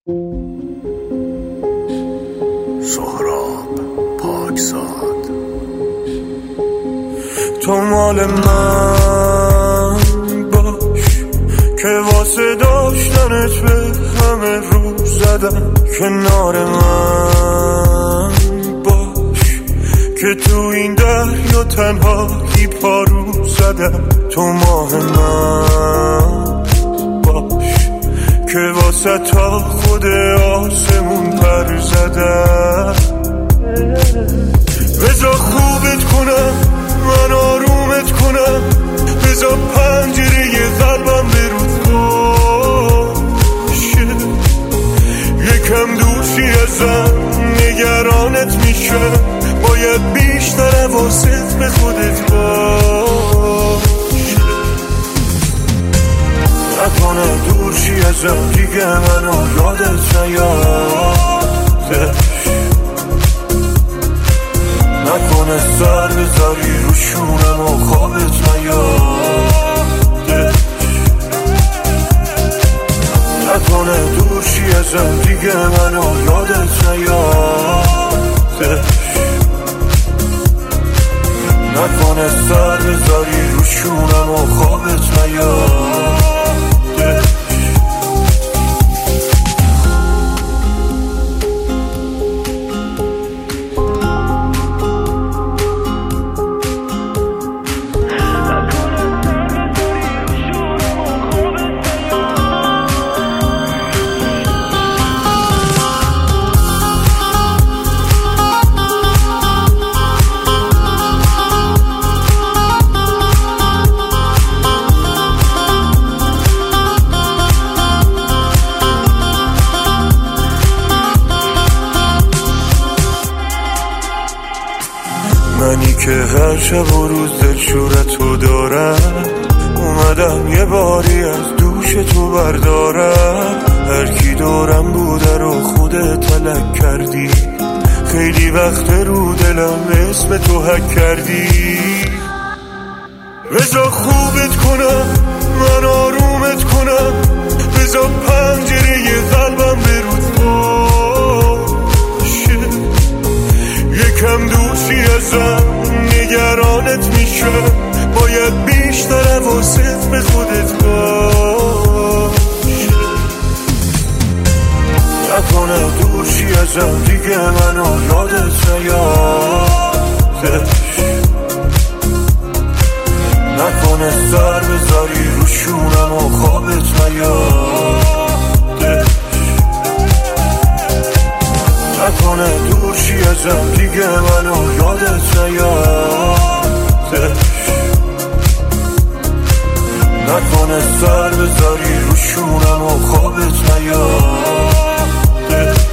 سهراب پاکزاد. تو مال من باش که واسه داشتنت به همه رو زدم. کنار من باش که تو این دریا تنهایی پارو زدم. تو ماه من باش که واسه تا خود آسمون پر زدم. بذار خوبت کنم، من آرومت کنم، بذار پنجره قلبم به رود باشه. یکم دورشی ازم نگرانت میشه، باید بیشتر حواست به خودت باشه. نکنه دورشی ازم دیگه منو یادت نیادش. نکنه سر بذاری رو شونم و خوابت نیادش. نکنه دورشی ازم دیگه منو یادت نیادش. نکنه سر بذاری رو شونم و خوابت نیادش. منی که هر شب و روز دلشورتو دارم، اومدم یه باری از دوش تو بردارم. هر کی دورم بوده رو خودت تلک کردی، خیلی وقت رو دلم اسم تو حک کردی. بذار خوبت کنم، من آرومت کنم، بذار پنجره قلبم به رود باشه. یکم دوشی ازم نگرانت میشه، باید بیشتر حواست به خودت باشه. نکنه دوشی ازم دیگه منو یادت نیادش. نکنه سر بذاری رو شونم و خوابت نیادش. نکنه دورشی ازم دیگه منو یادت نیادش. نکنه سر بذاری رو شونم و خوابت نیادش.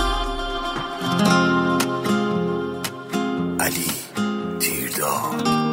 علی تیرداد.